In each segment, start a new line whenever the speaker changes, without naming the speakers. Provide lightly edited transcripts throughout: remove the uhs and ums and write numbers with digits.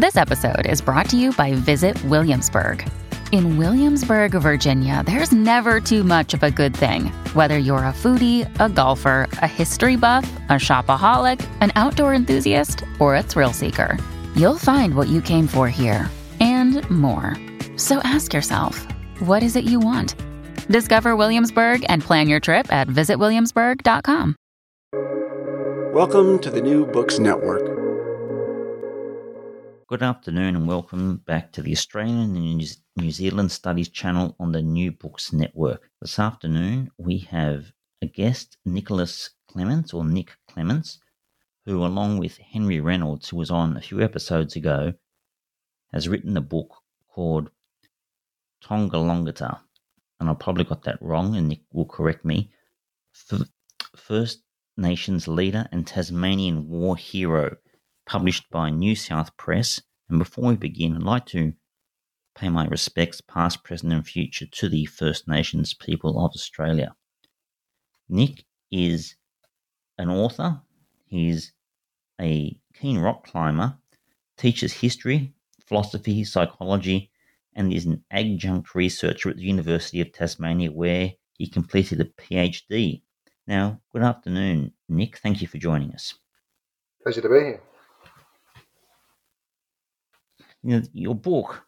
This episode is brought to you by Visit Williamsburg. In Williamsburg, Virginia, there's never too much of a good thing. Whether you're a foodie, a golfer, a history buff, a shopaholic, an outdoor enthusiast, or a thrill seeker, you'll find what you came for here and more. So ask yourself, what is it you want? Discover Williamsburg and plan your trip at visitwilliamsburg.com.
Welcome to the New Books Network.
Good afternoon and welcome back to the Australian and New Zealand Studies channel on the New Books Network. This afternoon we have a guest, Nicholas Clements, or Nick Clements, who along with Henry Reynolds, who was on a few episodes ago, has written a book called Tongalongata, and I probably got that wrong and Nick will correct me, First Nations Leader and Tasmanian War Hero, published by New South Press. And before we begin, I'd like to pay my respects, past, present and future, to the First Nations people of Australia. Nick is an author, he's a keen rock climber, teaches history, philosophy, psychology, and is an adjunct researcher at the University of Tasmania, where he completed a PhD. Now, good afternoon, Nick. Thank you for joining us.
Pleasure to be here.
You know, your book,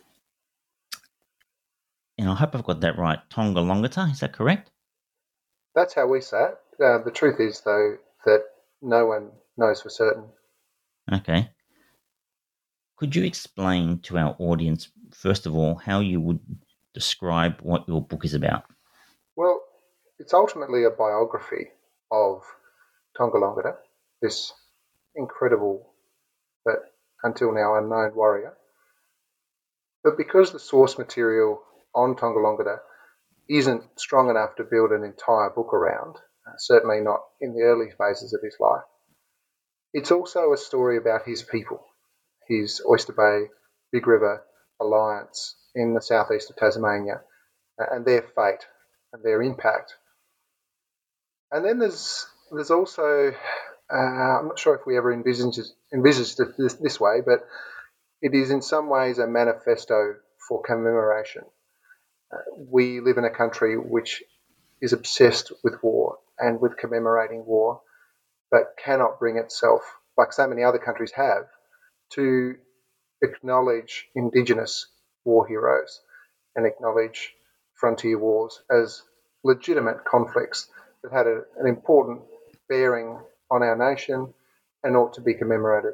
and I hope I've got that right, Tongalongata, is that correct?
That's how we say it. The truth is, though, that no one knows for certain.
Okay. Could you explain to our audience, first of all, how you would describe what your book is about?
Well, it's ultimately a biography of Tongalongata, this incredible but until now unknown warrior. But because the source material on Tongalongata isn't strong enough to build an entire book around, certainly not in the early phases of his life, it's also a story about his people, his Oyster Bay, Big River Alliance in the southeast of Tasmania, and their fate and their impact. And then there's also, I'm not sure if we ever envisaged it this way, but it is in some ways a manifesto for commemoration. We live in a country which is obsessed with war and with commemorating war, but cannot bring itself, like so many other countries have, to acknowledge Indigenous war heroes and acknowledge frontier wars as legitimate conflicts that had an important bearing on our nation and ought to be commemorated.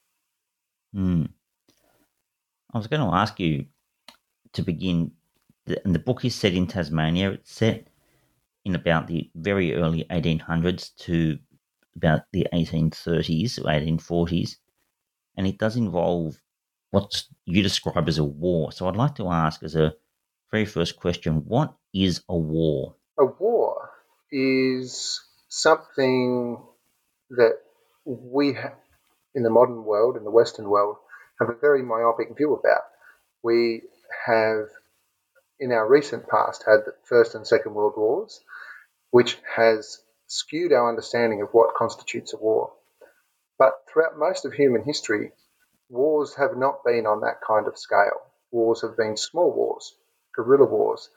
I was going to ask you to begin, and the book is set in Tasmania. It's set in about the very early 1800s to about the 1830s or 1840s, and it does involve what you describe as a war. So I'd like to ask, as a very first question, what is a war?
A war is something that we in the modern world, in the Western world, have a very myopic view about. We have, in our recent past, had the First and Second World Wars, which has skewed our understanding of what constitutes a war. But throughout most of human history, wars have not been on that kind of scale. Wars have been small wars, guerrilla wars,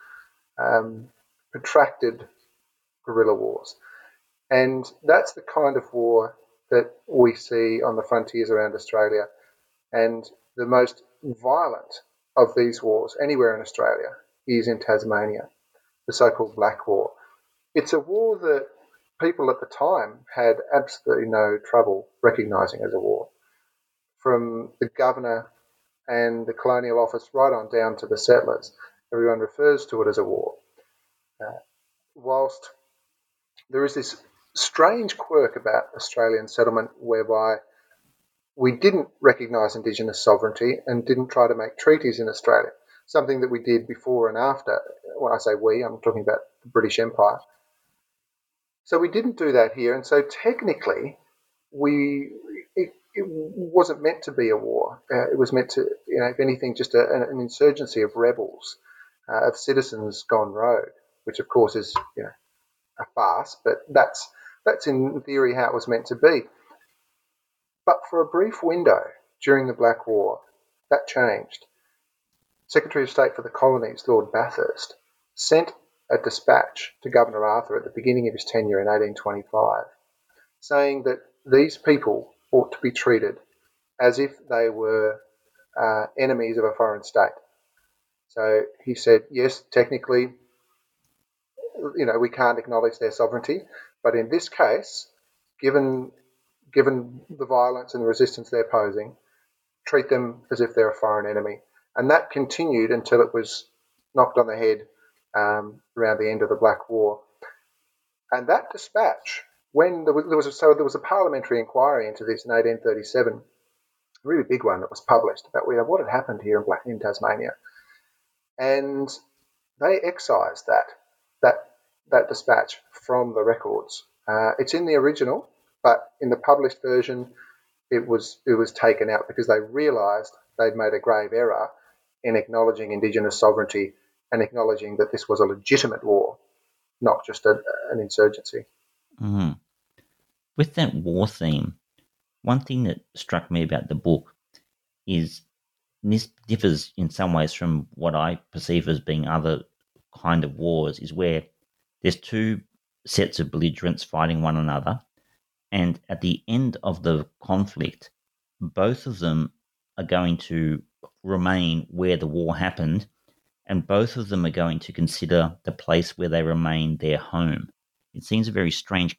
protracted guerrilla wars. And that's the kind of war that we see on the frontiers around Australia. And the most violent of these wars anywhere in Australia is in Tasmania, the so-called Black War. It's a war that people at the time had absolutely no trouble recognising as a war. From the governor and the colonial office right on down to the settlers, everyone refers to it as a war. Whilst there is this strange quirk about Australian settlement whereby we didn't recognise Indigenous sovereignty and didn't try to make treaties in Australia, something that we did before and after. When I say we, I'm talking about the British Empire. So we didn't do that here, and so technically it wasn't meant to be a war. It was meant to, if anything, just an insurgency of rebels, of citizens gone rogue, which of course is a farce, but that's in theory how it was meant to be. But for a brief window, during the Black War, that changed. Secretary of State for the Colonies, Lord Bathurst, sent a dispatch to Governor Arthur at the beginning of his tenure in 1825, saying that these people ought to be treated as if they were enemies of a foreign state. So he said, yes, technically, we can't acknowledge their sovereignty, but in this case, given the violence and the resistance they're posing, treat them as if they're a foreign enemy. And that continued until it was knocked on the head around the end of the Black War. And that dispatch, when there was a parliamentary inquiry into this in 1837, a really big one that was published about what had happened here in Tasmania, and they excised that dispatch from the records. It's in the original, but in the published version, it was taken out because they realised they'd made a grave error in acknowledging Indigenous sovereignty and acknowledging that this was a legitimate war, not just an insurgency.
Mm-hmm. With that war theme, one thing that struck me about the book is this differs in some ways from what I perceive as being other kind of wars, is where there's two sets of belligerents fighting one another, and at the end of the conflict, both of them are going to remain where the war happened, and both of them are going to consider the place where they remain their home. It seems a very strange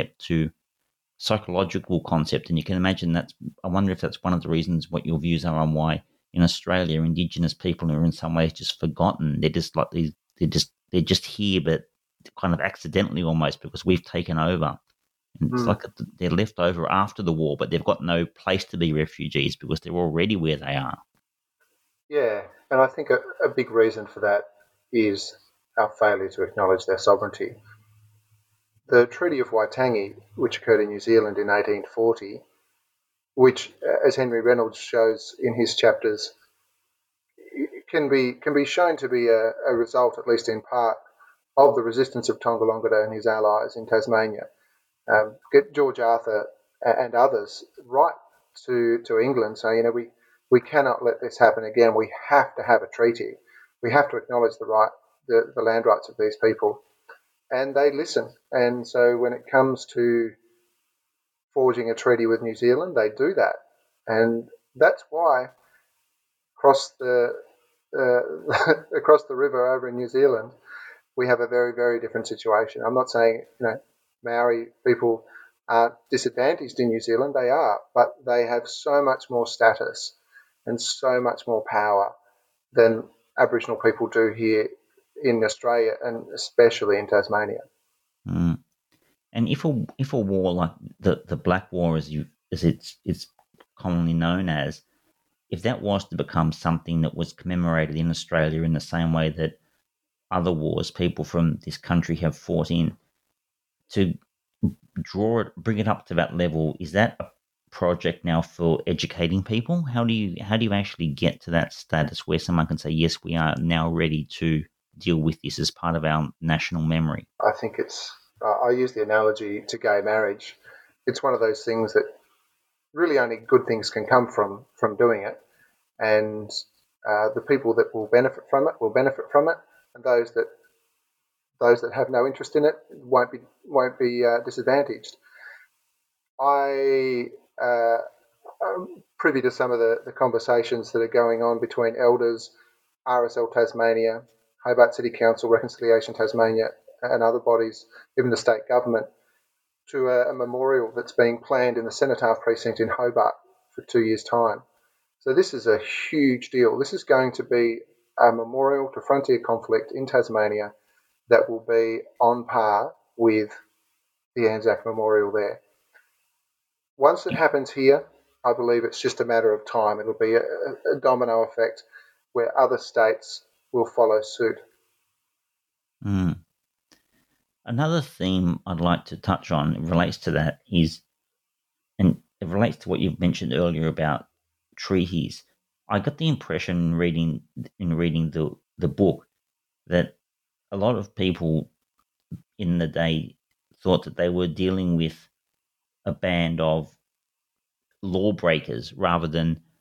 psychological concept, and you can imagine I wonder if that's one of the reasons what your views are on why in Australia Indigenous people are in some ways just forgotten. They're just like they're just here, but kind of accidentally almost, because we've taken over. And it's like they're left over after the war, but they've got no place to be refugees because they're already where they are.
Yeah, and I think a big reason for that is our failure to acknowledge their sovereignty. The Treaty of Waitangi, which occurred in New Zealand in 1840, which, as Henry Reynolds shows in his chapters, can be shown to be a result, at least in part, of the resistance of Tonga and his allies in Tasmania. Get George Arthur and others right to England saying, we cannot let this happen again. We have to have a treaty. We have to acknowledge the land rights of these people. And they listen. And so when it comes to forging a treaty with New Zealand, they do that. And that's why across the river over in New Zealand, we have a very, very different situation. I'm not saying, Maori people are disadvantaged in New Zealand. They are, but they have so much more status and so much more power than Aboriginal people do here in Australia, and especially in Tasmania.
Mm. And if a war like the Black War, as it's commonly known as, if that was to become something that was commemorated in Australia in the same way that other wars people from this country have fought in, to bring it up to that level, is that a project now for educating people? How do you actually get to that status where someone can say, yes, we are now ready to deal with this as part of our national memory?
I think I use the analogy to gay marriage. It's one of those things that really only good things can come from doing it, and the people that will benefit from it, and those that have no interest in it won't be disadvantaged. I'm privy to some of the conversations that are going on between elders, RSL Tasmania, Hobart City Council, Reconciliation Tasmania, and other bodies, even the state government, to a memorial that's being planned in the Cenotaph precinct in Hobart for 2 years' time. So this is a huge deal. This is going to be a memorial to frontier conflict in Tasmania that will be on par with the Anzac Memorial there. Once it happens here, I believe it's just a matter of time. It'll be a domino effect where other states will follow suit.
Mm. Another theme I'd like to touch on relates to that and it relates to what you've mentioned earlier about treaties. I got the impression in reading the book that a lot of people in the day thought that they were dealing with a band of lawbreakers rather than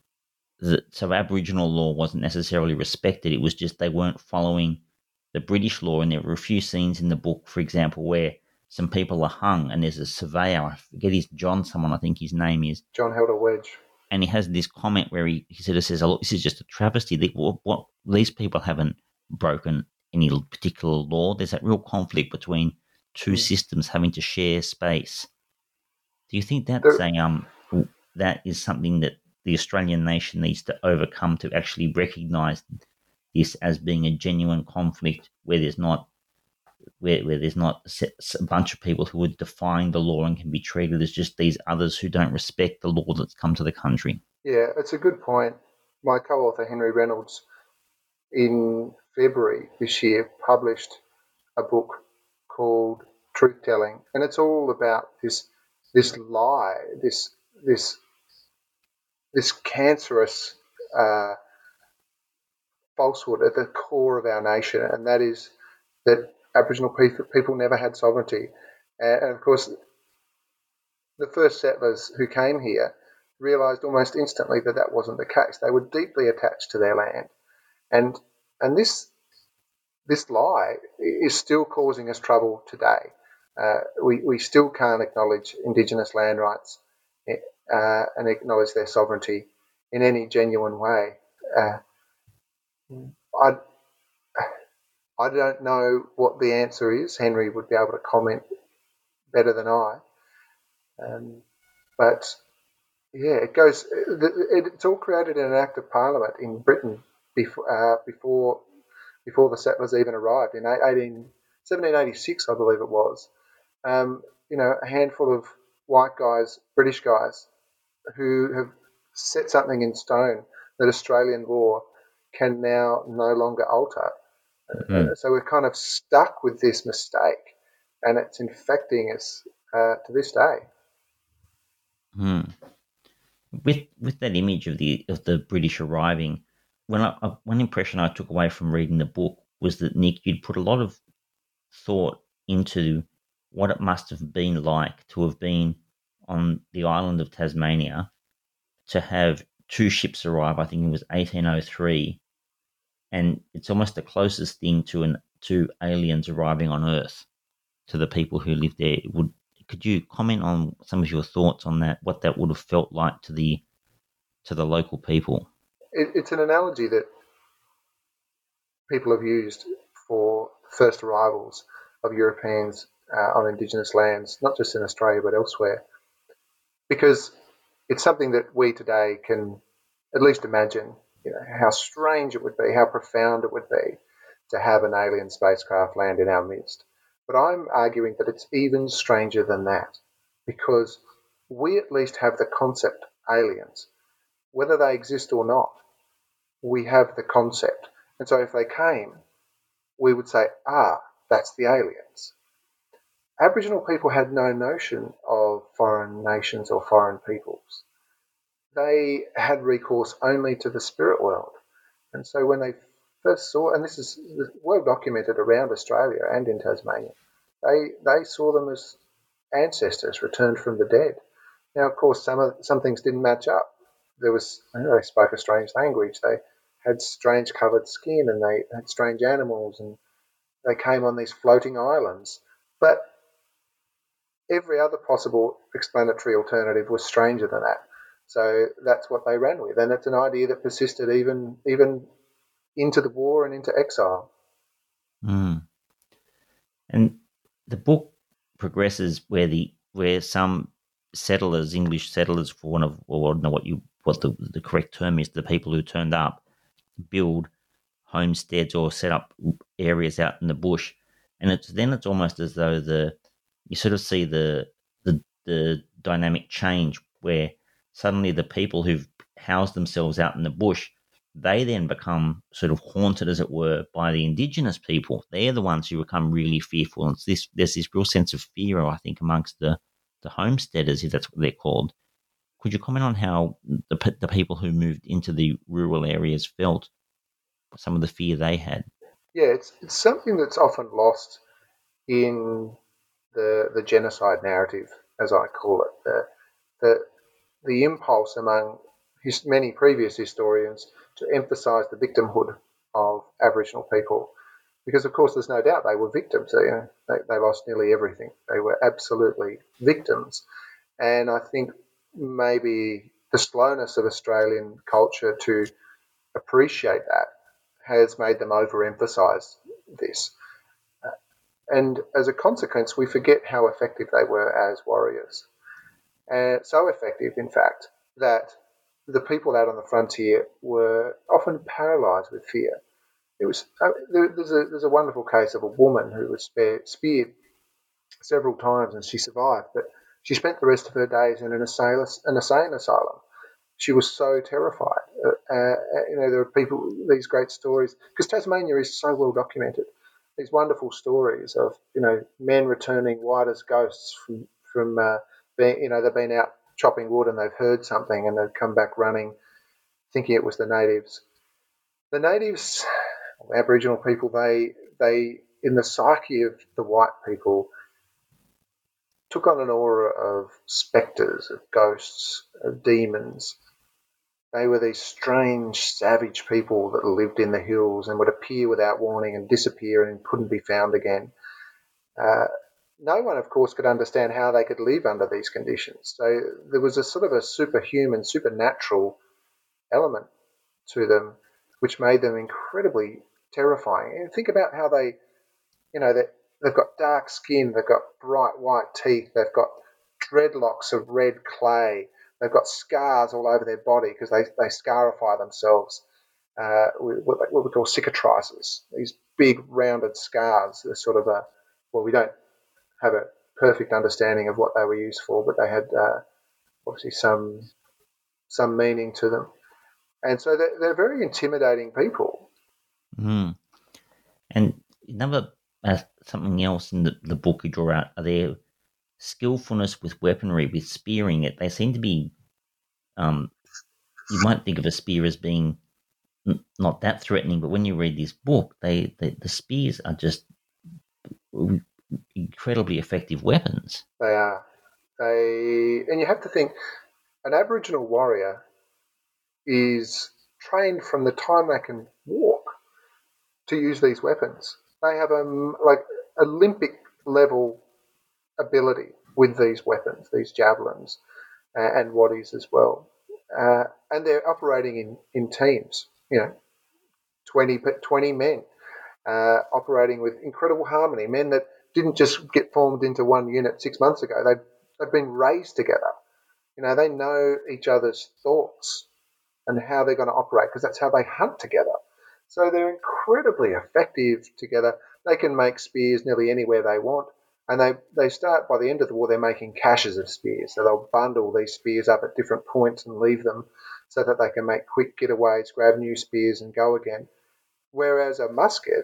so Aboriginal law wasn't necessarily respected. It was just they weren't following the British law, and there were a few scenes in the book, for example, where some people are hung, and there's a surveyor. I forget his John, someone I think his name is.
John held a wedge.
And he has this comment where he sort of says, "Oh, look, this is just a travesty. What these people haven't broken any particular law. There's that real conflict between two systems having to share space." Do you think that's that is something that the Australian nation needs to overcome to actually recognise this as being a genuine conflict where there's not a bunch of people who are defying the law and can be treated as just these others who don't respect the law that's come to the country?
Yeah, it's a good point. My co-author Henry Reynolds in February this year published a book called Truth Telling, and it's all about this lie, this cancerous falsehood at the core of our nation, and that is that Aboriginal people never had sovereignty. And of course, the first settlers who came here realised almost instantly that that wasn't the case. They were deeply attached to their land, and this lie is still causing us trouble today. We still can't acknowledge Indigenous land rights and acknowledge their sovereignty in any genuine way. I don't know what the answer is. Henry would be able to comment better than I. But yeah, it goes. It's all created in an Act of Parliament in Britain before the settlers even arrived in 1786, I believe it was. A handful of white guys, British guys, who have set something in stone that Australian law can now no longer alter. So we're kind of stuck with this mistake, and it's infecting us to this day.
With that image of the British arriving, one impression I took away from reading the book was that, Nick, you'd put a lot of thought into what it must have been like to have been on the island of Tasmania, to have two ships arrive. I think it was 1803, and it's almost the closest thing to aliens arriving on Earth to the people who live there. Could you comment on some of your thoughts on that? What that would have felt like to the local people?
It's an analogy that people have used for first arrivals of Europeans on Indigenous lands, not just in Australia but elsewhere, because it's something that we today can at least imagine. How strange it would be, how profound it would be to have an alien spacecraft land in our midst. But I'm arguing that it's even stranger than that, because we at least have the concept aliens. Whether they exist or not, we have the concept. And so if they came, we would say, that's the aliens. Aboriginal people had no notion of foreign nations or foreign peoples. They had recourse only to the spirit world. And so when they first saw, and this is well documented around Australia and in Tasmania, they saw them as ancestors returned from the dead. Now, of course, some things didn't match up. They spoke a strange language. They had strange coloured skin, and they had strange animals, and they came on these floating islands. But every other possible explanatory alternative was stranger than that. So that's what they ran with, and it's an idea that persisted even into the war and into exile.
And the book progresses where some settlers, English settlers, for one of, or I don't know what the correct term is, the people who turned up, build homesteads or set up areas out in the bush, and it's almost as though you sort of see the dynamic change where suddenly the people who've housed themselves out in the bush, they then become sort of haunted, as it were, by the Indigenous people. They're the ones who become really fearful. And there's this real sense of fear, I think, amongst the homesteaders, if that's what they're called. Could you comment on how the people who moved into the rural areas felt, some of the fear they had?
Yeah, it's something that's often lost in the genocide narrative, as I call it. The impulse among many previous historians to emphasise the victimhood of Aboriginal people, because of course there's no doubt they were victims. They lost nearly everything. They were absolutely victims, and I think maybe the slowness of Australian culture to appreciate that has made them overemphasise this. And as a consequence, we forget how effective they were as warriors. And so effective, in fact, that the people out on the frontier were often paralysed with fear. There's a wonderful case of a woman who was speared several times and she survived, but she spent the rest of her days in an insane asylum. She was so terrified. There are these great stories, because Tasmania is so well documented. These wonderful stories of, men returning white as ghosts from being, they've been out chopping wood and they've heard something and they've come back running, thinking it was the natives. The natives, Aboriginal people, they in the psyche of the white people, took on an aura of spectres, of ghosts, of demons. They were these strange, savage people that lived in the hills and would appear without warning and disappear and couldn't be found again. No one, of course, could understand how they could live under these conditions. So there was a sort of a superhuman, supernatural element to them, which made them incredibly terrifying. And think about how they've got dark skin, they've got bright white teeth, they've got dreadlocks of red clay, they've got scars all over their body because they scarify themselves with what we call cicatrices, these big rounded scars. They're sort of we don't have a perfect understanding of what they were used for, but they had obviously some meaning to them. And so they're very intimidating people.
Mm. And another something else in the book you draw out are their skillfulness with weaponry, with spearing it. They seem to be, you might think of a spear as being not that threatening, but when you read this book, the spears are just incredibly effective weapons.
They are. And you have to think, an Aboriginal warrior is trained from the time they can walk to use these weapons. They have Olympic level ability with these weapons, these javelins and waddies as well. And they're operating in teams, 20 men operating with incredible harmony, men that didn't just get formed into one unit 6 months ago. They've been raised together. They know each other's thoughts and how they're going to operate, because that's how they hunt together. So they're incredibly effective together. They can make spears nearly anywhere they want. And they start, by the end of the war, they're making caches of spears. So they'll bundle these spears up at different points and leave them so that they can make quick getaways, grab new spears and go again. Whereas a musket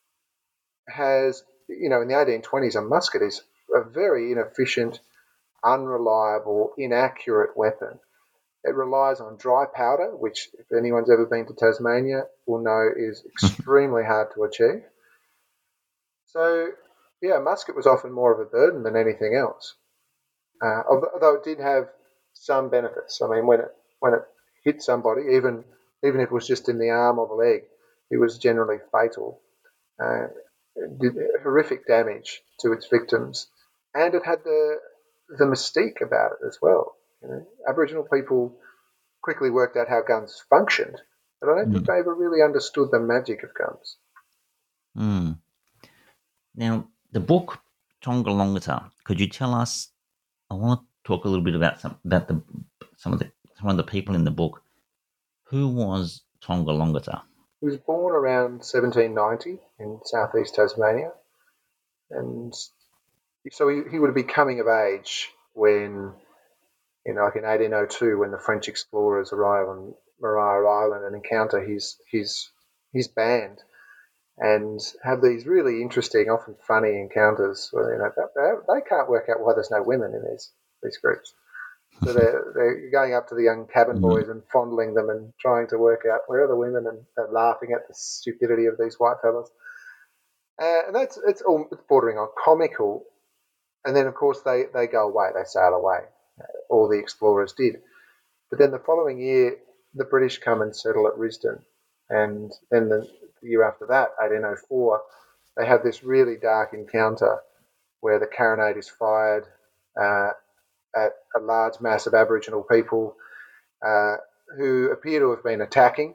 has, in the 1820s, a musket is a very inefficient, unreliable, inaccurate weapon. It relies on dry powder, which, if anyone's ever been to Tasmania, will know is extremely hard to achieve. So, a musket was often more of a burden than anything else, although it did have some benefits. I mean, when it hit somebody, even if it was just in the arm or the leg, it was generally fatal. It did horrific damage to its victims, and it had the mystique about it as well. Aboriginal people quickly worked out how guns functioned, but I don't think they ever really understood the magic of guns.
Mm. Now, the book Tonga-Longata, could you tell us? I want to talk a little bit about some of the people in the book. Who was Tonga-Longata?
He was born around 1790 in southeast Tasmania, and so he would be coming of age when, like in 1802, when the French explorers arrive on Maria Island and encounter his band, and have these really interesting, often funny encounters where they can't work out why there's no women in these groups. So they're going up to the young cabin boys and fondling them and trying to work out where are the women, and they're laughing at the stupidity of these white fellas. And it's bordering on comical. And then, of course, they go away, they sail away. All the explorers did. But then the following year, the British come and settle at Risdon. And then the year after that, 1804, they have this really dark encounter where the carronade is fired at a large mass of Aboriginal people who appear to have been attacking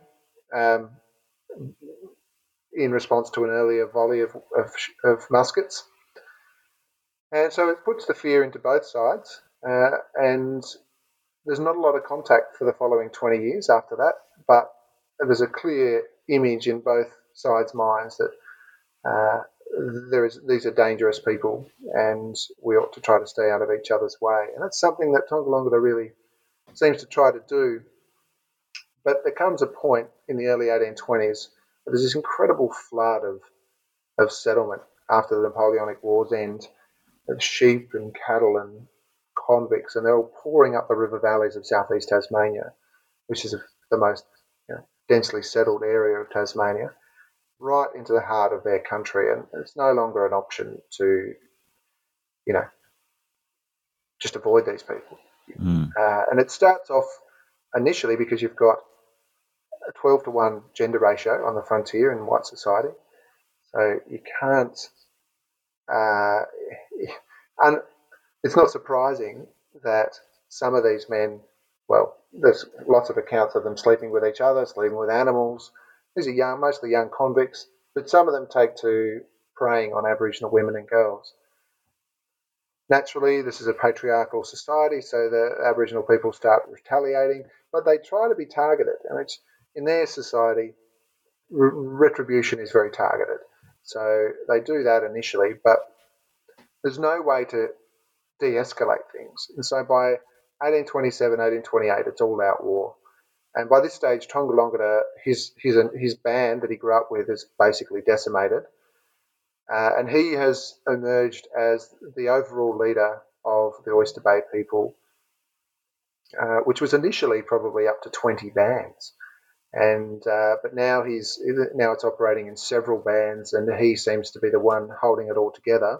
in response to an earlier volley of muskets. And so it puts the fear into both sides, and there's not a lot of contact for the following 20 years after that, but there's a clear image in both sides' minds that these are dangerous people and we ought to try to stay out of each other's way. And that's something that Tonga really seems to try to do. But there comes a point in the early 1820s where there's this incredible flood of settlement after the Napoleonic Wars end, of sheep and cattle and convicts, and they're all pouring up the river valleys of southeast Tasmania, which is the most densely settled area of Tasmania, right into the heart of their country. And it's no longer an option to, just avoid these people. And it starts off initially because you've got a 12-to-1 gender ratio on the frontier in white society. So you can't... and it's not surprising that some of these men, well, there's lots of accounts of them sleeping with each other, sleeping with animals. These are mostly young convicts, but some of them take to preying on Aboriginal women and girls. Naturally, this is a patriarchal society, so the Aboriginal people start retaliating, but they try to be targeted. And it's in their society, retribution is very targeted. So they do that initially, but there's no way to de-escalate things. And so by 1827, 1828, it's all-out war. And by this stage, Tonga his band that he grew up with is basically decimated. And he has emerged as the overall leader of the Oyster Bay people, which was initially probably up to 20 bands. And but now it's operating in several bands, and he seems to be the one holding it all together.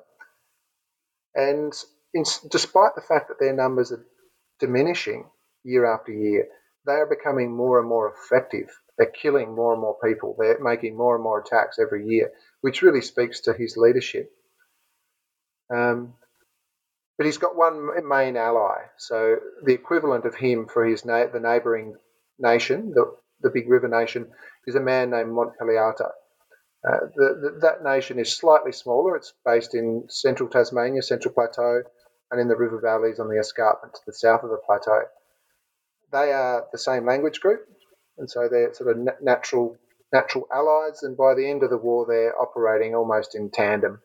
And despite the fact that their numbers are diminishing year after year, they are becoming more and more effective. They're killing more and more people. They're making more and more attacks every year, which really speaks to his leadership. But he's got one main ally. So the equivalent of him for the neighbouring nation, the Big River Nation, is a man named Montpeliata. That nation is slightly smaller. It's based in central Tasmania, Central Plateau, and in the river valleys on the escarpment to the south of the plateau. They are the same language group, and so they're sort of natural allies, and by the end of the war they're operating almost in tandem,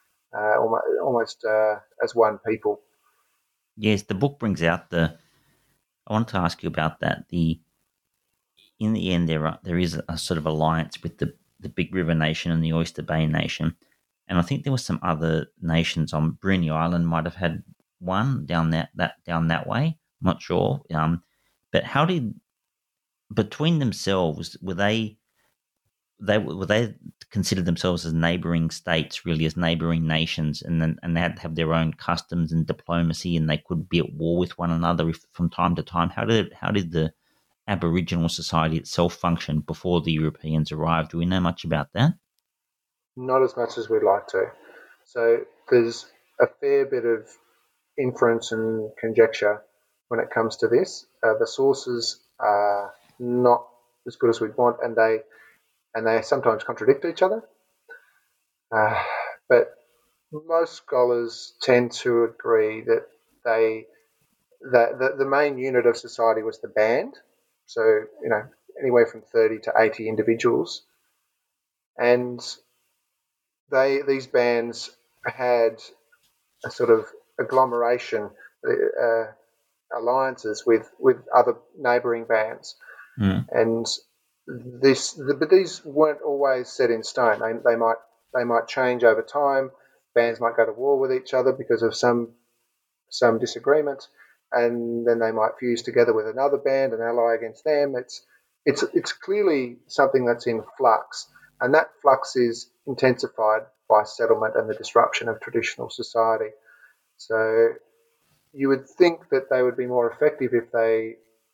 almost as one people.
Yes, the book brings out I want to ask you about that. In the end, there is a sort of alliance with the Big River Nation and the Oyster Bay Nation, and I think there were some other nations on Bruny Island might have had one down that way. I'm not sure, but how did between themselves were they consider themselves as neighbouring states, really as neighbouring nations, and they had to have their own customs and diplomacy, and they could be at war with one another from time to time. How did the Aboriginal society itself function before the Europeans arrived? Do we know much about that?
Not as much as we'd like to. So there's a fair bit of inference and conjecture when it comes to this. The sources are not as good as we'd want, and they sometimes contradict each other. But most scholars tend to agree that the main unit of society was the band. So, anywhere from 30 to 80 individuals. And these bands had a sort of agglomeration, alliances with other neighbouring bands. And but these weren't always set in stone. They might change over time. Bands might go to war with each other because of some disagreement, and then they might fuse together with another band and ally against them. It's clearly something that's in flux, and that flux is intensified by settlement and the disruption of traditional society. So you would think that they would be more effective if they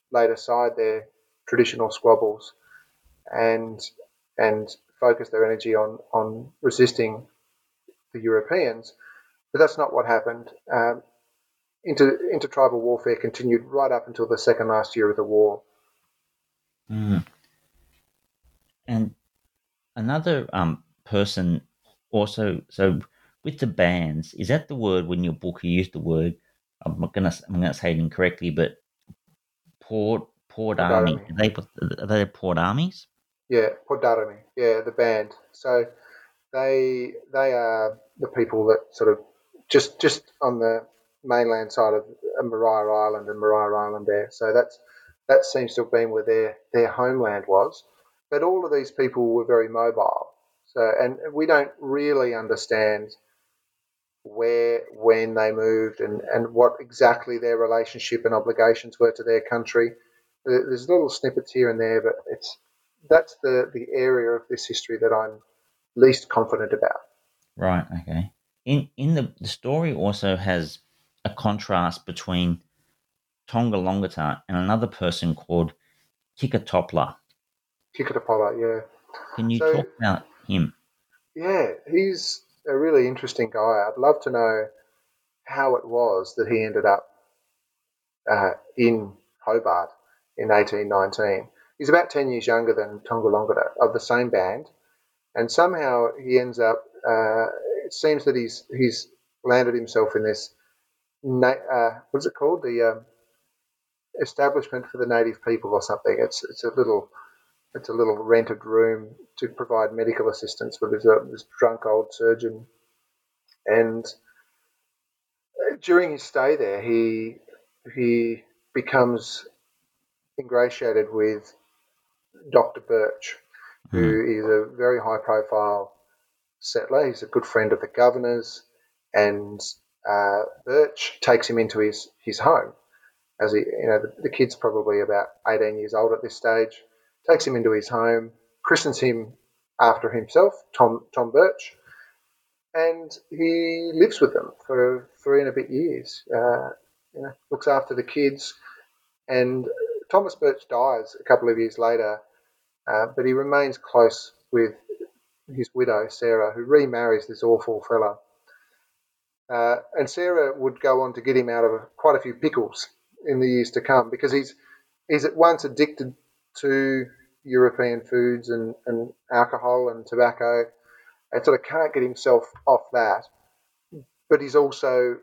laid aside their traditional squabbles and focused their energy on resisting the Europeans. But that's not what happened. Intertribal warfare continued right up until the second last year of the war.
Mm. And another person also, so with the bands, is that the word when your book you used the word? I'm gonna say it incorrectly, but port army. Are they port armies?
Yeah, Podarami. Yeah, the band. So they are the people that sort of just on the mainland side of Maria Island and Maria Island there. So that seems to have been where their homeland was. But all of these people were very mobile. So and we don't really understand where, when they moved, and what exactly their relationship and obligations were to their country. There's little snippets here and there, but that's the area of this history that I'm least confident about.
Right. Okay. In the story also has a contrast between Tonga Longata and another person called Kikatopla.
Kikatapola, yeah.
Can you
So
talk about him?
yeah, he's a really interesting guy. I'd love to know how it was that he ended up in Hobart in 1819. He's about 10 years younger than Tonga Longata, of the same band, and somehow he ends up. It seems that he's landed himself in this. What's it called? The establishment for the native people or something. It's a little rented room to provide medical assistance for this drunk old surgeon. And during his stay there, he becomes ingratiated with Dr. Birch,
Hmm.
who is a very high profile settler. He's a good friend of the governor's, and Birch takes him into his home. As the kid's probably about 18 years old at this stage, takes him into his home, christens him after himself, Tom Birch, and he lives with them for 3 and a bit years. Looks after the kids, and Thomas Birch dies a couple of years later, but he remains close with his widow, Sarah, who remarries this awful fella. And Sarah would go on to get him out of quite a few pickles in the years to come, because he's at once addicted to European foods and alcohol and tobacco, and sort of can't get himself off that. But he also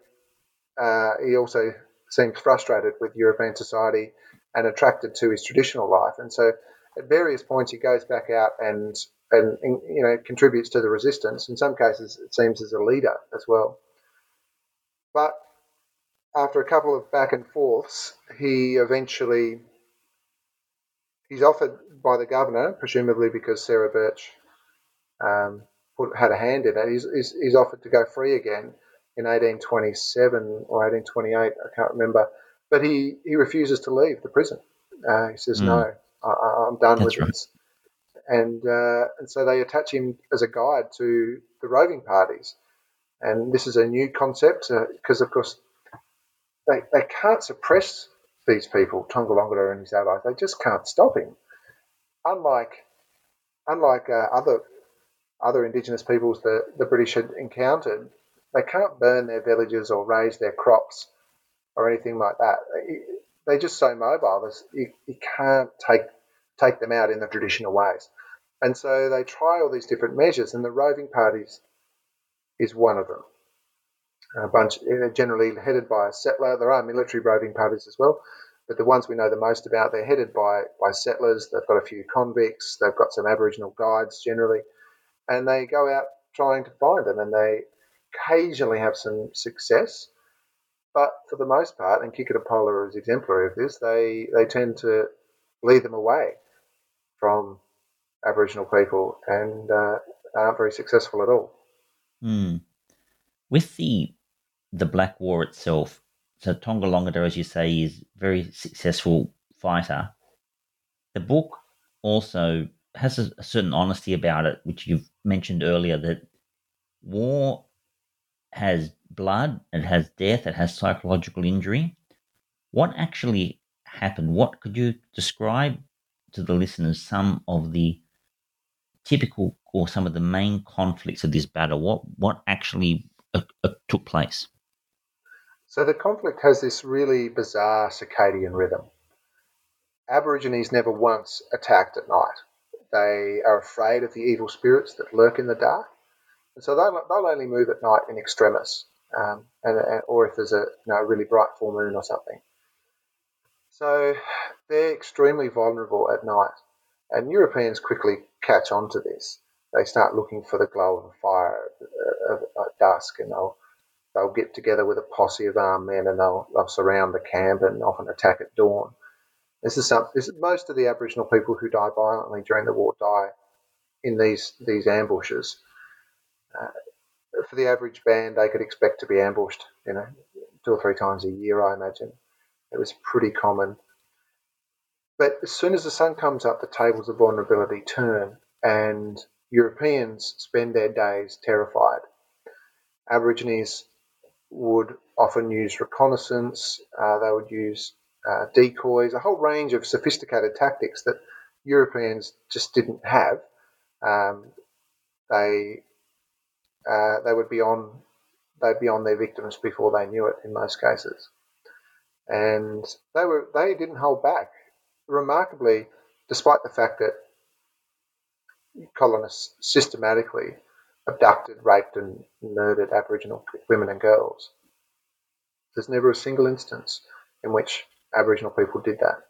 seems frustrated with European society and attracted to his traditional life. And so at various points he goes back out and contributes to the resistance. In some cases it seems as a leader as well. But after a couple of back and forths, he's offered by the governor, presumably because Sarah Birch had a hand in it. He's offered to go free again in 1827 or 1828, I can't remember. But he refuses to leave the prison. He says, no, I'm done with this. And so they attach him as a guide to the roving parties. And this is a new concept because, of course, they can't suppress these people, Tonga Longata and his allies. They just can't stop him. Unlike other Indigenous peoples that the British had encountered, they can't burn their villages or raise their crops or anything like that. They're just so mobile. You can't take them out in the traditional ways. And so they try all these different measures, and the roving parties is one of them. A bunch, generally headed by a settler. There are military roving parties as well, but the ones we know the most about, they're headed by settlers. They've got a few convicts. They've got some Aboriginal guides generally, and they go out trying to find them, and they occasionally have some success. But for the most part, and Kikatapola is exemplary of this, they tend to lead them away from Aboriginal people and aren't very successful at all.
With the Black War itself, so Tonga Longata, as you say, is a very successful fighter. The book also has a certain honesty about it, which you've mentioned earlier, that war has blood, it has death, it has psychological injury. What actually happened. What could you describe to the listeners some of the typical or some of the main conflicts of this battle? What actually took place?
So the conflict has this really bizarre circadian rhythm. Aborigines never once attacked at night. They are afraid of the evil spirits that lurk in the dark, and so they'll only move at night in extremis, or if there's a really bright full moon or something. So they're extremely vulnerable at night, and Europeans quickly catch on to this. They start looking for the glow of a fire at dusk, and they'll get together with a posse of armed men, and they'll surround the camp and often attack at dawn. Most of the Aboriginal people who die violently during the war die in these ambushes. For the average band, they could expect to be ambushed, 2 or 3 times a year, I imagine. It was pretty common. But as soon as the sun comes up, the tables of vulnerability turn, and Europeans spend their days terrified. Aborigines would often use reconnaissance. They would use decoys, a whole range of sophisticated tactics that Europeans just didn't have. They would be on their victims before they knew it in most cases, and they didn't hold back. Remarkably, despite the fact that colonists systematically abducted, raped, and murdered Aboriginal women and girls, there's never a single instance in which Aboriginal people did that.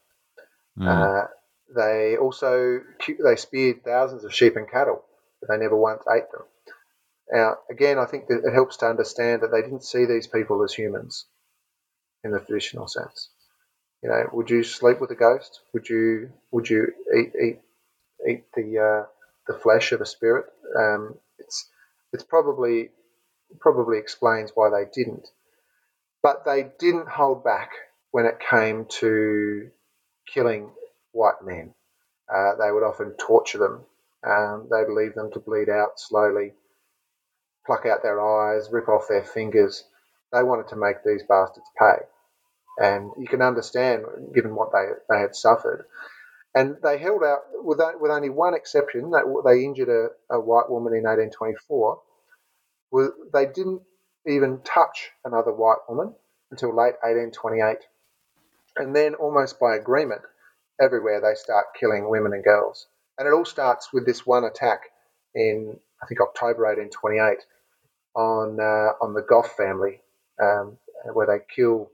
They speared thousands of sheep and cattle, but they never once ate them. Now, again, I think that it helps to understand that they didn't see these people as humans in the traditional sense. Would you sleep with a ghost? Would you eat the flesh of a spirit? It's probably explains why they didn't. But they didn't hold back when it came to killing white men. They would often torture them. They'd leave them to bleed out slowly, pluck out their eyes, rip off their fingers. They wanted to make these bastards pay. And you can understand, given what they had suffered. And they held out, with only one exception, that they injured a white woman in 1824. They didn't even touch another white woman until late 1828. And then, almost by agreement, everywhere they start killing women and girls. And it all starts with this one attack in, I think, October 1828 on the Gough family, where they kill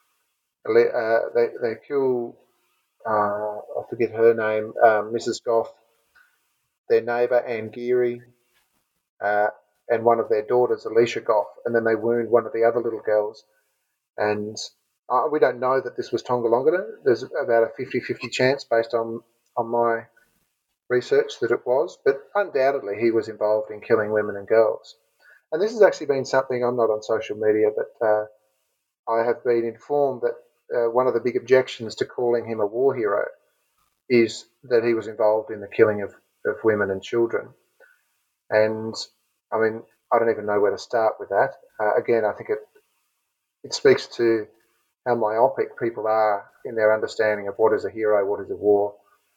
I forget her name, Mrs. Gough, their neighbour Anne Geary, and one of their daughters, Alicia Gough, and then they wound one of the other little girls. And we don't know that this was Tonga-Longata. There's about a 50-50 chance based on my research that it was, but undoubtedly he was involved in killing women and girls. And this has actually been something, I'm not on social media, but I have been informed that one of the big objections to calling him a war hero is that he was involved in the killing of women and children. And, I mean, I don't even know where to start with that. Again, I think it speaks to how myopic people are in their understanding of what is a hero, what is a war.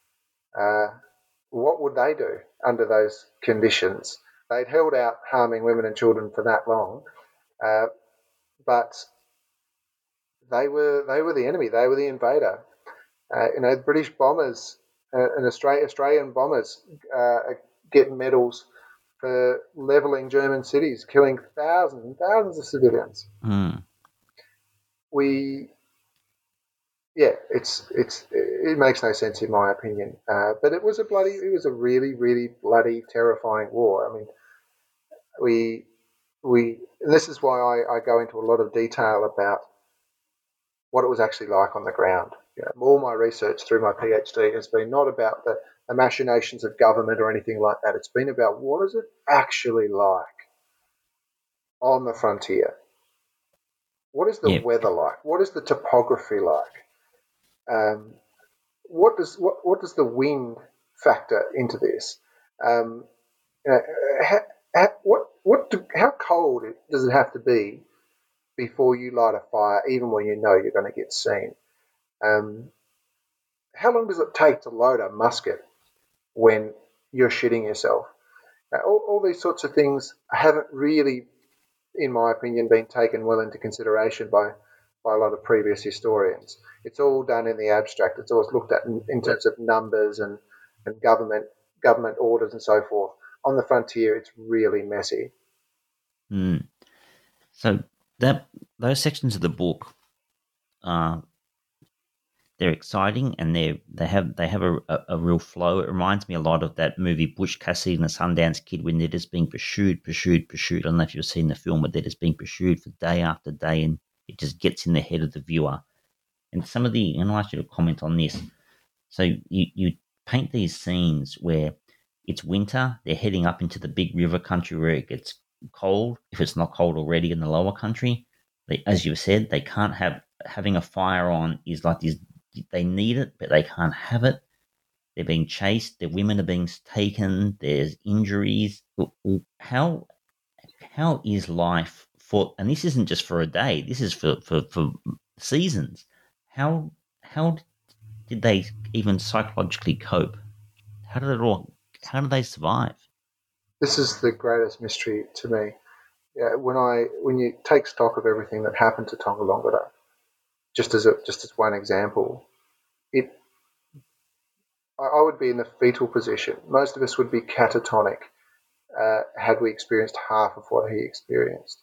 What would they do under those conditions? They'd held out harming women and children for that long, but they were the enemy. They were the invader. British bombers and Australian bombers get medals for levelling German cities, killing thousands and thousands of civilians. It makes no sense in my opinion. But it was a really, really bloody, terrifying war. I mean, and this is why I go into a lot of detail about what it was actually like on the ground. All my research through my PhD has been not about the machinations of government or anything like that. It's been about what is it actually like on the frontier? What is the weather like? What is the topography like? What does the wind factor into this? How cold does it have to be before you light a fire, even when you know you're going to get seen? how long does it take to load a musket when you're shitting yourself? Now, all these sorts of things haven't really, in my opinion, been taken well into consideration by a lot of previous historians. It's all done in the abstract. It's always looked at in terms of numbers and government orders and so forth. On the frontier, it's really messy.
Mm. So those sections of the book, they're exciting, and they have a real flow. It reminds me a lot of that movie Butch Cassidy and the Sundance Kid, when they're just being pursued. I don't know if you've seen the film, but they're just being pursued for day after day, and it just gets in the head of the viewer. And and I'll ask you to comment on this. So you paint these scenes where it's winter, they're heading up into the big river country where it gets cold, if it's not cold already in the lower country. As you said, they can't having a fire on is like this. They need it, but they can't have it. They're being chased. Their women are being taken. There's injuries. How is life for? And this isn't just for a day. This is for seasons. How did they even psychologically cope? How do they survive?
This is the greatest mystery to me. Yeah, when you take stock of everything that happened to Tonga just as one example, it I would be in the fetal position. Most of us would be catatonic had we experienced half of what he experienced.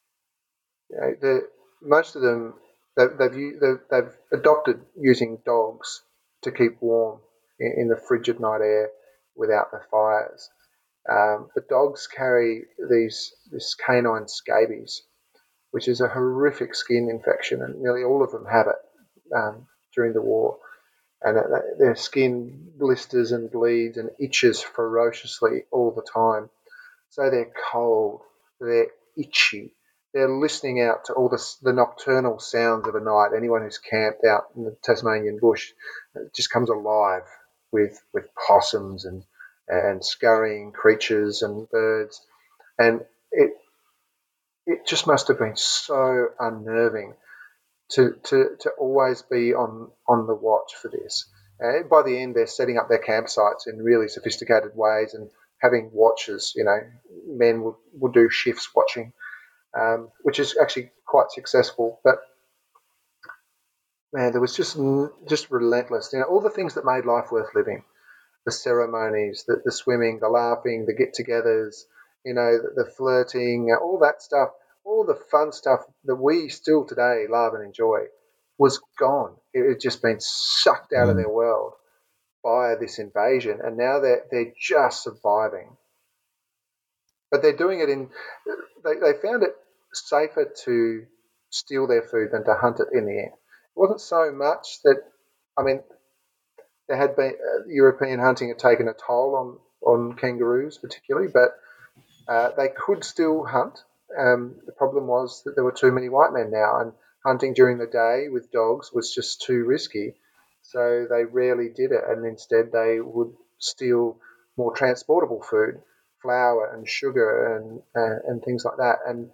Most of them they've adopted using dogs to keep warm in the frigid night air without the fires. But dogs carry this canine scabies, which is a horrific skin infection, and nearly all of them have it during the war. And their skin blisters and bleeds and itches ferociously all the time. So they're cold, they're itchy, they're listening out to all the nocturnal sounds of a night. Anyone who's camped out in the Tasmanian bush just comes alive with possums and scurrying creatures and birds. And it just must have been so unnerving to always be on the watch for this. By the end, they're setting up their campsites in really sophisticated ways and having watchers. Men would do shifts watching, which is actually quite successful. But man, there was just relentless. All the things that made life worth living: the ceremonies, the swimming, the laughing, the get-togethers, the flirting, all that stuff, all the fun stuff that we still today love and enjoy was gone. It had just been sucked out of their world by this invasion, and now they're just surviving. But they're doing it they found it safer to steal their food than to hunt it in the end. It wasn't so much that, I mean, there had been European hunting had taken a toll on kangaroos particularly, but they could still hunt. The problem was that there were too many white men now, and hunting during the day with dogs was just too risky. So they rarely did it, and instead they would steal more transportable food, flour and sugar and things like that. And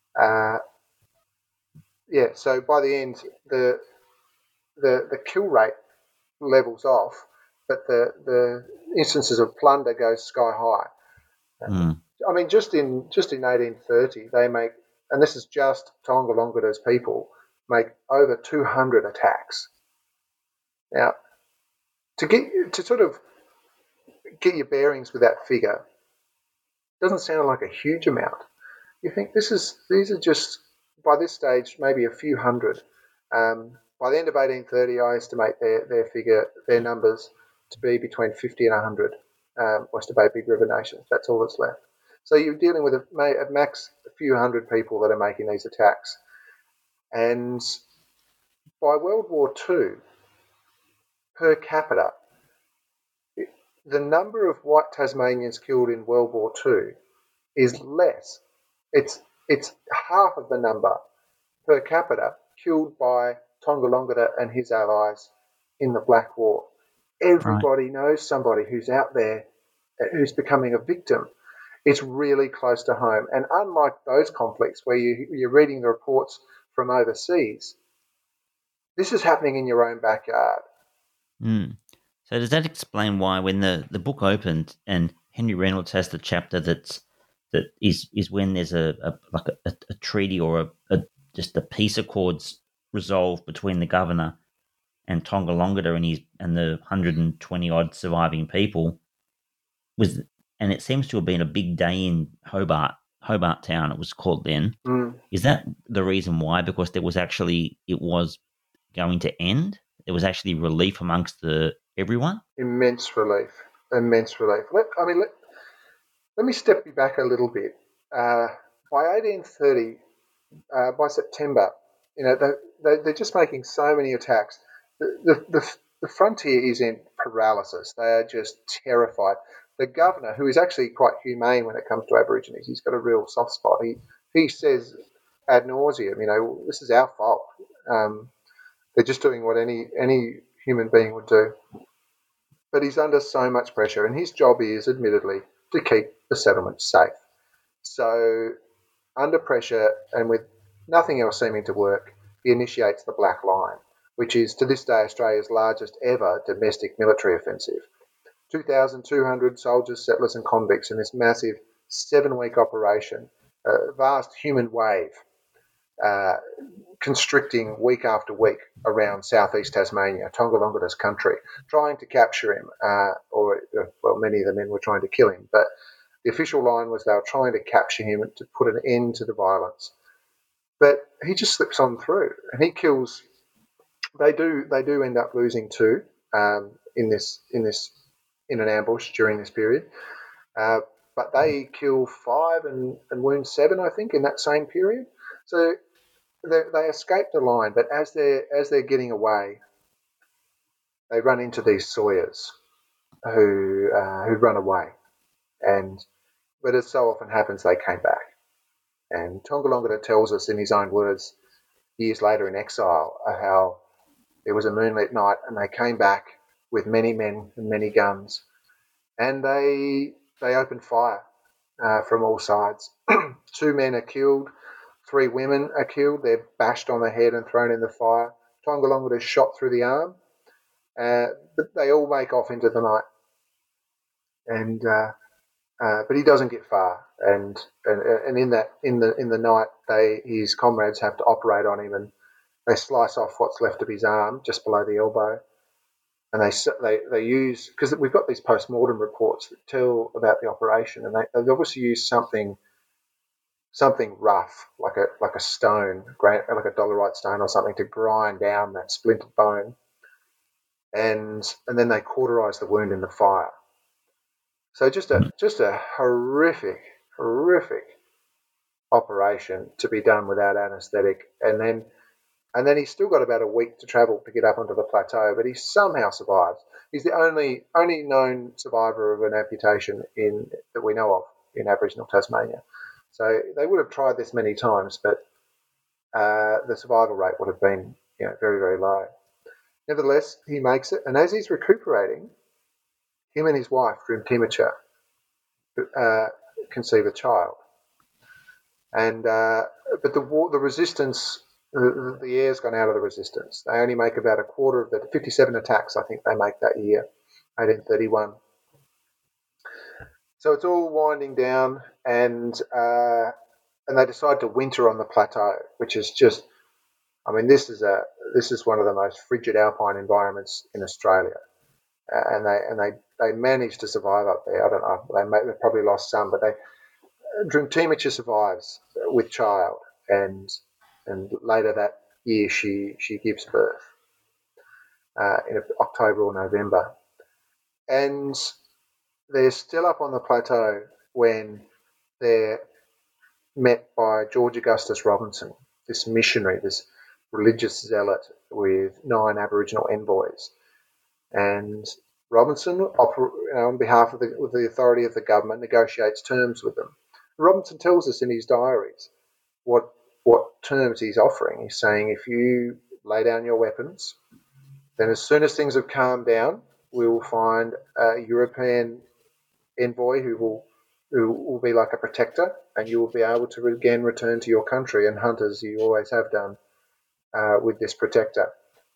so by the end, the kill rate levels off, but the instances of plunder go sky high. I mean, just in 1830, they make, and this is just Tonga Longada's people, make over 200 attacks. Now, to sort of get your bearings with that figure, doesn't sound like a huge amount. You think these are just, by this stage, maybe a few hundred. By the end of 1830, I estimate their numbers to be between 50 and 100 Oyster Bay Big River nations. That's all that's left. So you're dealing with at max a few hundred people that are making these attacks. And by World War II, per capita, the number of white Tasmanians killed in World War II is less. It's half of the number per capita killed by Tonga Longada and his allies in the Black War. Everybody knows somebody who's out there who's becoming a victim. It's really close to home. And unlike those conflicts where you're reading the reports from overseas, this is happening in your own backyard.
Mm. So does that explain why when the book opened and Henry Reynolds has the chapter that is when there's a treaty or just a peace accords resolved between the governor and Tonga Longata and the 120 odd surviving people was, and it seems to have been a big day in Hobart Town it was called then.
Mm.
Is that the reason why? Because it was going to end? There was actually relief amongst everyone?
Immense relief. Immense relief. Let me step you back a little bit. By 1830, by September, they're just making so many attacks. The frontier is in paralysis. They are just terrified. The governor, who is actually quite humane when it comes to Aborigines, he's got a real soft spot. He says ad nauseum, this is our fault. They're just doing what any human being would do. But he's under so much pressure, and his job is, admittedly, to keep the settlement safe. So, under pressure and with nothing else seeming to work, he initiates the Black Line, which is to this day Australia's largest ever domestic military offensive. 2,200 soldiers, settlers, and convicts in this massive 7-week operation, a vast human wave. Constricting week after week around southeast Tasmania, Tonga Longata's country, trying to capture him, many of the men were trying to kill him, but the official line was they were trying to capture him to put an end to the violence. But he just slips on through, and he kills. They do end up losing 2 in an ambush during this period, but they kill 5 and wound 7, I think, in that same period. So they escape the line, but as they're getting away, they run into these sawyers who run away, but as so often happens, they came back. And Tonga Longata tells us in his own words, years later in exile, how it was a moonlit night and they came back with many men and many guns, and they opened fire from all sides. 2 men are killed. 3 women are killed. They're bashed on the head and thrown in the fire. Tonga Longata is shot through the arm, but they all make off into the night. And but he doesn't get far. And in the night, his comrades have to operate on him, and they slice off what's left of his arm just below the elbow. And they use, because we've got these post-mortem reports that tell about the operation, and they've obviously used something rough, like a stone, like a dolerite stone or something, to grind down that splintered bone, and then they cauterize the wound in the fire. So just a horrific operation to be done without anaesthetic, and then he's still got about a week to travel to get up onto the plateau, but he somehow survives. He's the only known survivor of an amputation that we know of in Aboriginal Tasmania. So they would have tried this many times, but the survival rate would have been very, very low. Nevertheless, he makes it, and as he's recuperating, him and his wife, Drimtimacha, conceive a child. And but the resistance, the air's gone out of the resistance. They only make about a quarter of the 57 attacks, I think they make that year, 1831. So it's all winding down, and they decide to winter on the plateau, which is just, this is one of the most frigid alpine environments in Australia, and they managed to survive up there. I don't know, they probably lost some, but Drimtimacha survives with child, and later that year she gives birth in October or November, and they're still up on the plateau when they're met by George Augustus Robinson, this missionary, this religious zealot with 9 Aboriginal envoys. And Robinson, on behalf of the authority of the government, negotiates terms with them. Robinson tells us in his diaries what terms he's offering. He's saying, if you lay down your weapons, then as soon as things have calmed down, we will find a European envoy who will be like a protector, and you will be able to again return to your country and hunt as you always have done with this protector.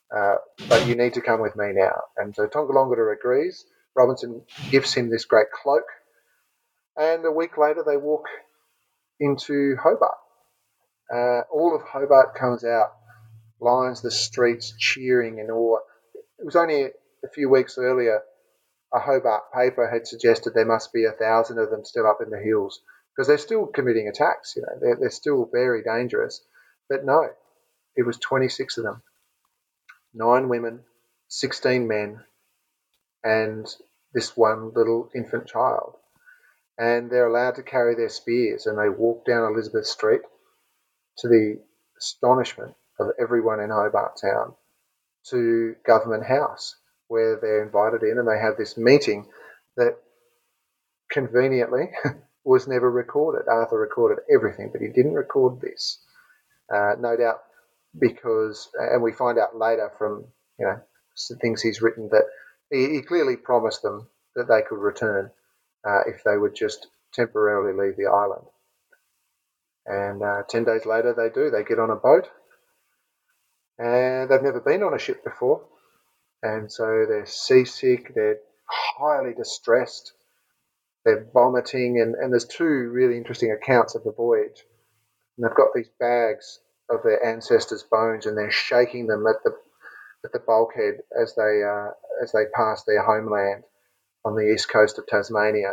but you need to come with me now. And so Tongalongata agrees. Robinson gives him this great cloak, and a week later they walk into Hobart. All of Hobart comes out, lines the streets cheering in awe. It was only a few weeks earlier a Hobart paper had suggested there must be 1,000 of them still up in the hills because they're still committing attacks. They're still very dangerous. But no, it was 26 of them, 9 women, 16 men, and this one little infant child. And they're allowed to carry their spears, and they walk down Elizabeth Street to the astonishment of everyone in Hobart Town to Government House, where they're invited in, and they have this meeting that conveniently was never recorded. Arthur recorded everything, but he didn't record this. No doubt because, and we find out later from some things he's written, that he clearly promised them that they could return if they would just temporarily leave the island. And 10 days later they do. They get on a boat, and they've never been on a ship before, and so they're seasick, they're highly distressed, they're vomiting, and there's 2 really interesting accounts of the voyage. And they've got these bags of their ancestors' bones, and they're shaking them at the bulkhead as they pass their homeland on the east coast of Tasmania.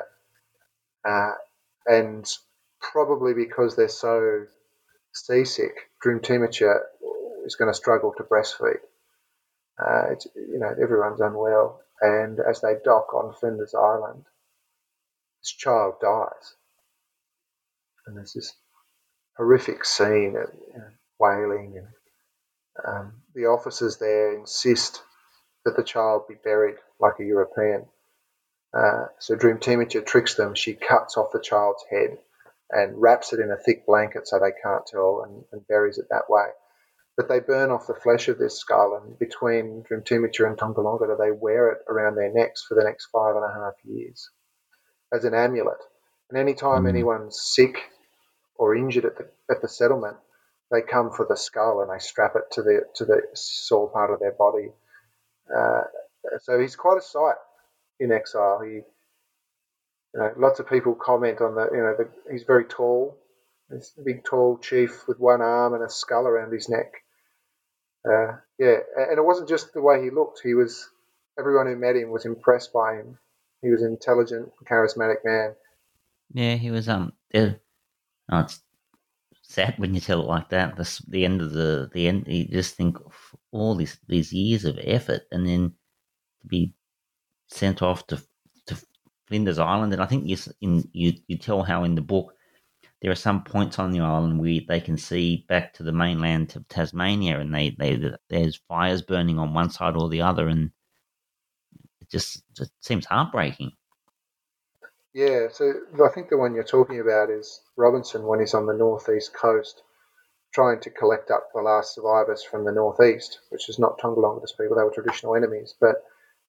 And probably because they're so seasick, Drumtimacha is going to struggle to breastfeed. Everyone's unwell, and as they dock on Flinders Island, this child dies, and there's this horrific scene of wailing, and the officers there insist that the child be buried like a European. So Drumtimacha tricks them. She cuts off the child's head and wraps it in a thick blanket so they can't tell, and buries it that way. But they burn off the flesh of this skull, and between Drumtimacha and Tongalongata, they wear it around their necks for the next 5.5 years as an amulet. And any time anyone's sick or injured at the settlement, they come for the skull and they strap it to the sore part of their body. So he's quite a sight in exile. Lots of people comment on he's very tall. This big, tall chief with one arm and a skull around his neck. And it wasn't just the way he looked. Everyone who met him was impressed by him. He was an intelligent, charismatic man.
Yeah, he was. It's sad when you tell it like that. The end of the end. You just think of all these years of effort, and then to be sent off to Flinders Island. And I think you tell how in the book there are some points on the island where they can see back to the mainland of Tasmania, and there's fires burning on one side or the other, and it seems heartbreaking.
Yeah, so I think the one you're talking about is Robinson when he's on the northeast coast, trying to collect up the last survivors from the northeast, which is not Tongalongata's people; they were traditional enemies. But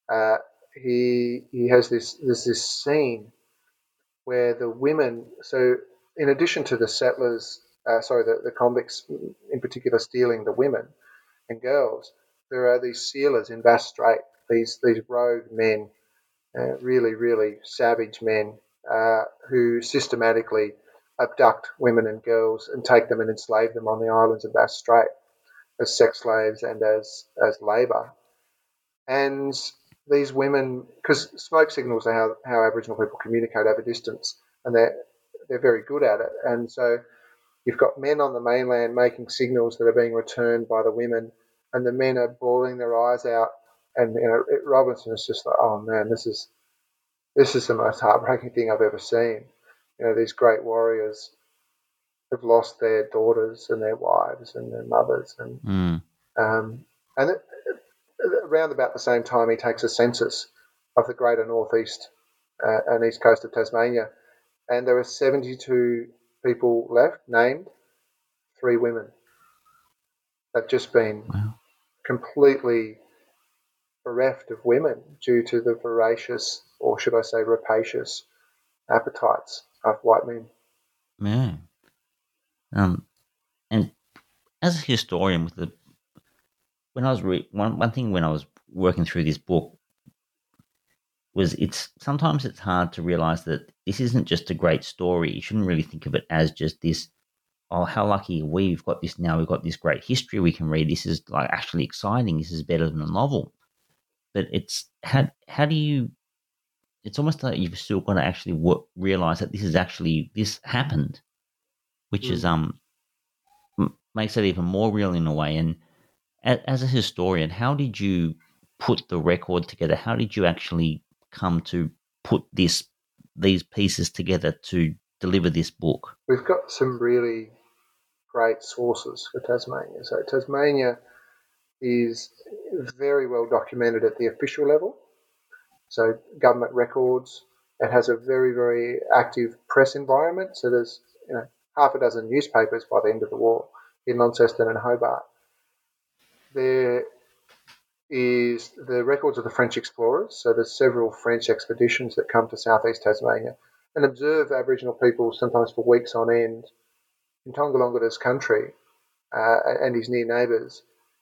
he has this scene where the women. So in addition to the settlers, the convicts in particular stealing the women and girls, there are these sealers in Bass Strait, these rogue men, really, really savage men who systematically abduct women and girls and take them and enslave them on the islands of Bass Strait as sex slaves and as labour. And these women, because smoke signals are how Aboriginal people communicate over distance, and they're very good at it. And so you've got men on the mainland making signals that are being returned by the women, and the men are bawling their eyes out. And Robinson is just like, oh man, this is the most heartbreaking thing I've ever seen. These great warriors have lost their daughters and their wives and their mothers, and around about the same time he takes a census of the greater northeast and east coast of Tasmania, and there are 72 people left named, 3 women. They've just been completely bereft of women due to the voracious, or should I say rapacious, appetites of white men.
Yeah. And as a historian, when I was one thing when I was working through this book was sometimes it's hard to realize that this isn't just a great story. You shouldn't really think of it as just this, oh, how lucky we've got this now. We've got this great history we can read. This is like actually exciting. This is better than a novel. But it's how do you? It's almost like you've still got to actually realize that this happened, which is makes it even more real in a way. And as a historian, how did you put the record together? How did you actually come to put these pieces together to deliver this book?
We've got some really great sources for Tasmania. So Tasmania is very well documented at the official level. So government records. It has a very, very active press environment. So there's half a dozen newspapers by the end of the war in Launceston and Hobart. There is the records of the French explorers. So there's several French expeditions that come to southeast Tasmania and observe Aboriginal people sometimes for weeks on end in Tongalongata's country and his near neighbours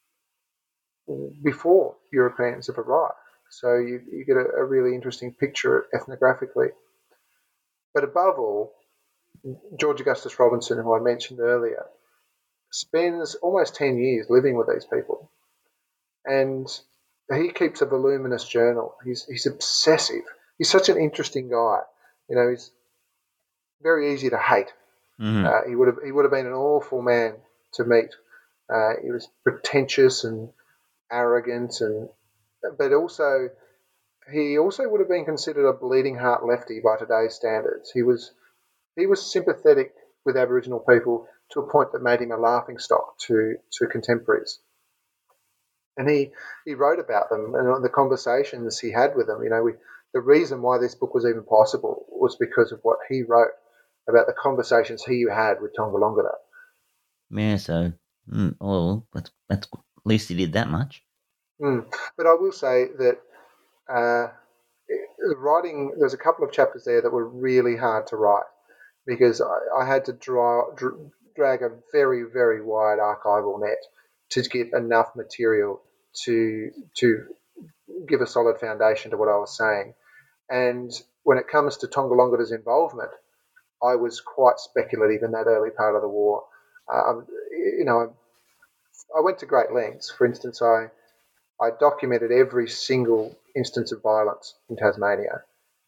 before Europeans have arrived. So you get a really interesting picture ethnographically. But above all, George Augustus Robinson, who I mentioned earlier, spends almost 10 years living with these people. And he keeps a voluminous journal. He's obsessive. He's such an interesting guy. He's very easy to hate.
Mm-hmm.
He would have been an awful man to meet. He was pretentious and arrogant, but also he would have been considered a bleeding heart lefty by today's standards. He was sympathetic with Aboriginal people to a point that made him a laughingstock to contemporaries. And he wrote about them and the conversations he had with them. The reason why this book was even possible was because of what he wrote about the conversations he had with Tongalongata.
Yeah, so that's at least he did that much.
But I will say that writing, there's a couple of chapters there that were really hard to write because I had to drag a very, very wide archival net to get enough material to give a solid foundation to what I was saying. And when it comes to Tongalongata's involvement, I was quite speculative in that early part of the war. I went to great lengths. For instance, I documented every single instance of violence in Tasmania.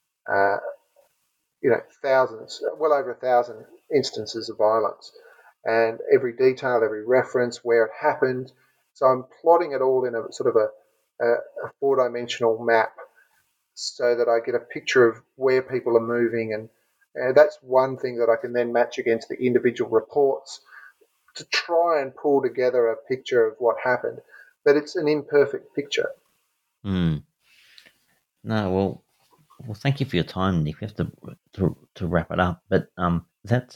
Thousands, well over 1,000 instances of violence, and every detail, every reference, where it happened. So I'm plotting it all in a sort of a four-dimensional map so that I get a picture of where people are moving, and that's one thing that I can then match against the individual reports to try and pull together a picture of what happened. But it's an imperfect picture.
No, well, thank you for your time, Nick. We have to wrap it up, but that's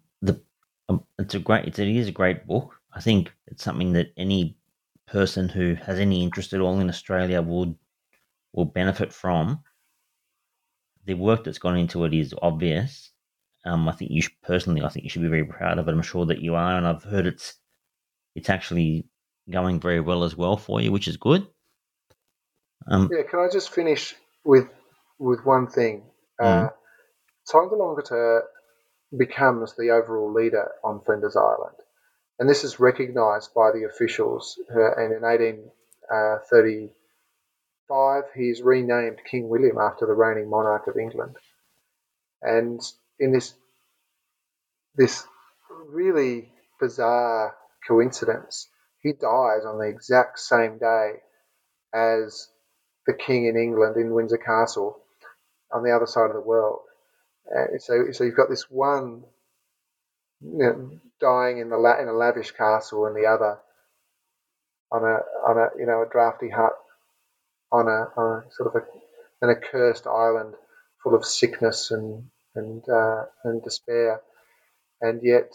it is a great book. I think it's something that any person who has any interest at all in Australia will benefit from. The work that's gone into it is obvious. I think you should be very proud of it. I'm sure that you are, and I've heard it's actually going very well as well for you, which is good.
Can I just finish with one thing? Tongalongata becomes the overall leader on Flinders Island, and this is recognised by the officials. And in 1835, he's renamed King William after the reigning monarch of England. And in this really bizarre coincidence, he dies on the exact same day as the King in England in Windsor Castle on the other side of the world. So you've got this one dying in a lavish castle, and the other on a drafty hut on a sort of an accursed island full of sickness and despair, and yet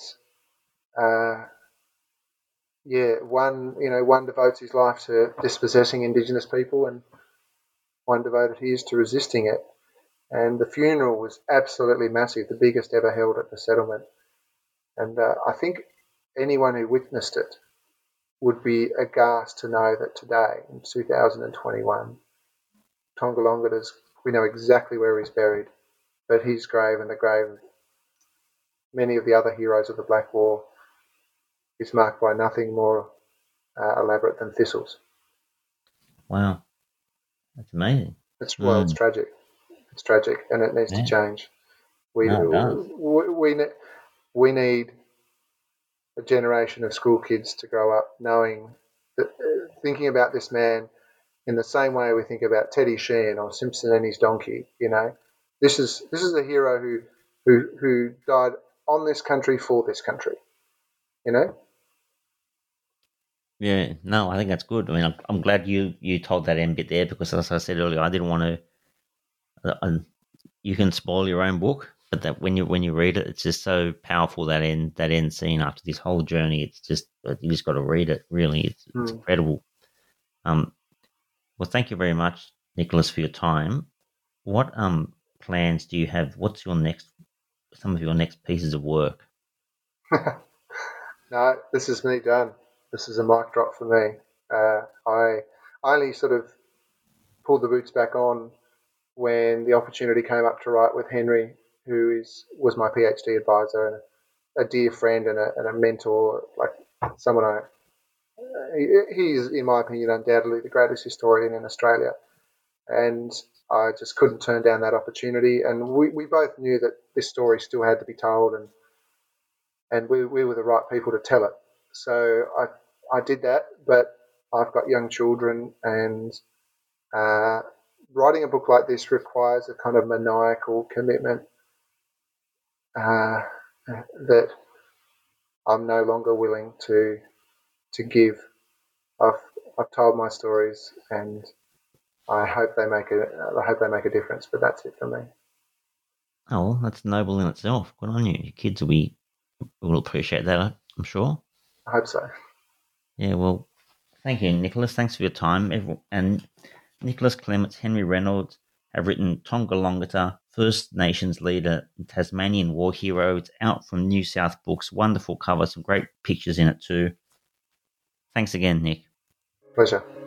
one devotes his life to dispossessing Indigenous people, and one devoted his to resisting it. And the funeral was absolutely massive, the biggest ever held at the settlement. And I think anyone who witnessed it would be aghast to know that today, in 2021, Tongolongata's, we know exactly where he's buried, but his grave and the grave of many of the other heroes of the Black War is marked by nothing more elaborate than thistles.
Wow, that's amazing.
It's tragic. It's tragic, and it needs to change. We need a generation of school kids to grow up knowing that, thinking about this man in the same way we think about Teddy Sheehan or Simpson and his donkey. You know, this is a hero who died on this country for this country. You know.
Yeah, no, I think that's good. I mean, I'm glad you told that end bit there, because, as I said earlier, I didn't want to. You can spoil your own book, but that when you read it, it's just so powerful, that end scene after this whole journey. It's just, you just got to read it. Really, it's incredible. Well, thank you very much, Nicholas, for your time. What plans do you have? What's some of your next pieces of work?
No, this is me done. This is a mic drop for me. I only sort of pulled the boots back on when the opportunity came up to write with Henry, who was my PhD advisor and a dear friend and a mentor, like someone he's, in my opinion, undoubtedly the greatest historian in Australia. And I just couldn't turn down that opportunity. And we both knew that this story still had to be told, and we were the right people to tell it. So I did that, but I've got young children, and writing a book like this requires a kind of maniacal commitment that I'm no longer willing to give. I've told my stories, and I hope they make a difference. But that's it for me.
Oh, well, that's noble in itself. Good on you. Your kids will appreciate that, I'm sure.
I hope so.
Yeah, well, thank you, Nicholas. Thanks for your time. And Nicholas Clements, Henry Reynolds have written Tongolongata, First Nations Leader, Tasmanian War Hero. It's out from New South Books. Wonderful cover, some great pictures in it too. Thanks again, Nick.
Pleasure.